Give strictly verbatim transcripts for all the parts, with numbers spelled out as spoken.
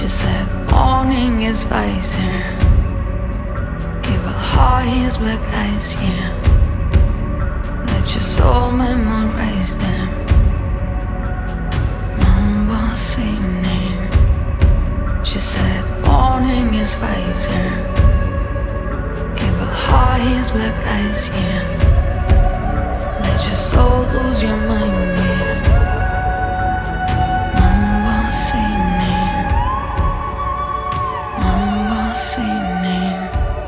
She said, morning is rising. Evil heart, his black eyes, yeah. Let your soul memorize them. Mambo singing. She said, morning is rising. Evil heart, his black eyes, yeah. Let your soul lose your mind, yeah. Mambo singing. Mambo singing.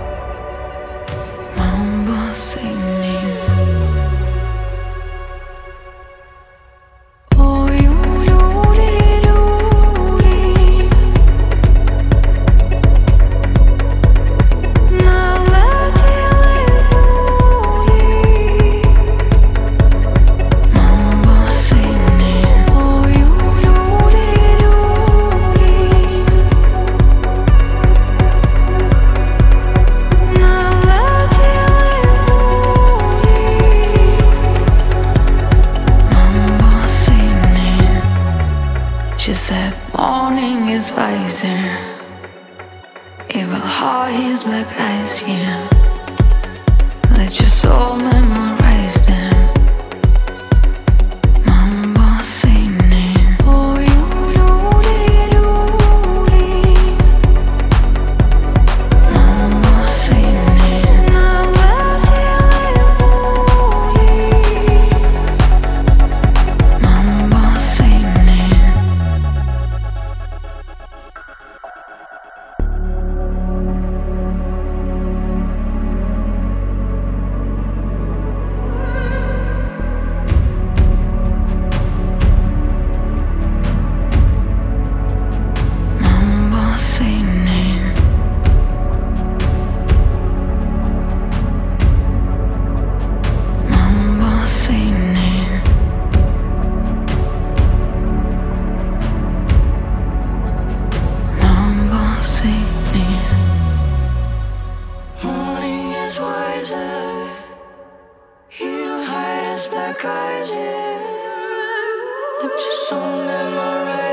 Mambo singing. Oh, you luli luli. Naletieli luli. Mambo singing. Oh, you luli luli. Naletieli luli. Mambo singing. She said, morning is rising. Evil heart, his black eyes, yeah. Let your soul memorize them. Mambo singing. Oh, you luli luli. Mambo singing. Naletieli luli. Mambo singing. Mambo singing. Mambo singing. Mambo singing. Morning is wiser. He'll hide his black eyes, yeah. Let your soul memorize.